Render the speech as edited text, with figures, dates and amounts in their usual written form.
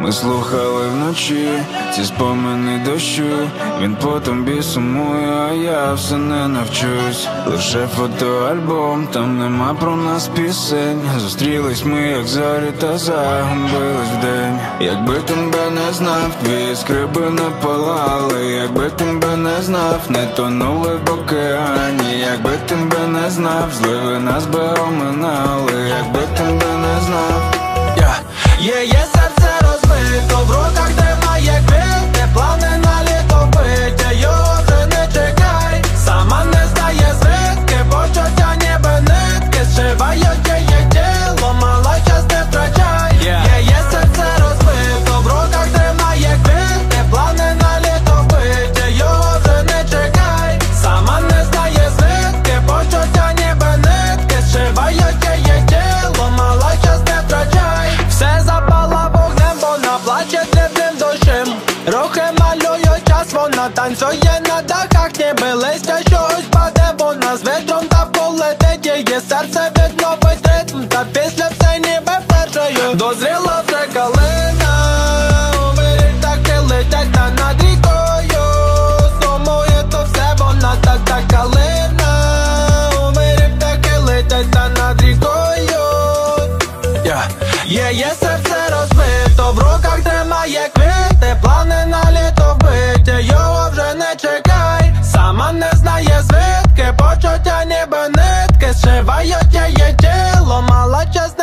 Ми слухали вночі ці спомини дощу. Він по тобі сумує, а я все не навчусь. Лише фотоальбом, там нема про нас пісень. Зустрілись ми, як зорі, та загубились вдень. Якби тебе не знав, твої скриби не палали. Якби тебе не знав, не тонули в океані. Якби тебе не знав, зливи нас би оминали. Якби тебе не знав. Є серце розбито, в руках тримає квіти, плани на літо вбиття, його вже не чекай. Сама не знає звідки, почуття ніби нитки, зшивають її тіло, мала час не втрачай. Є серце розбито, в руках тримає квіти, плани на літо вбиття, його вже не чекай. Сама не знає звідки, почуття ніби нитки, зшивають її тіло, мала час не втрачай. Все запала вогнем, вона плаче дрібним дощем. Рухи малюють час, вона танцює на дахах, ніби листя чогось паде. Вона з вітром та полетить, її серце відновить ритм, та після все ніби першою. Дозріла вже калина, у вирі птахи летять та над рікою. Сумує то все, вона та калина, у вирі птахи летять та над рікою. Є серце розбито, в руках тримає квіти, плани на літо вбиття, його вже не чекай. Сама не знає звідки, почуття ніби нитки, зшивають її тіло, мала час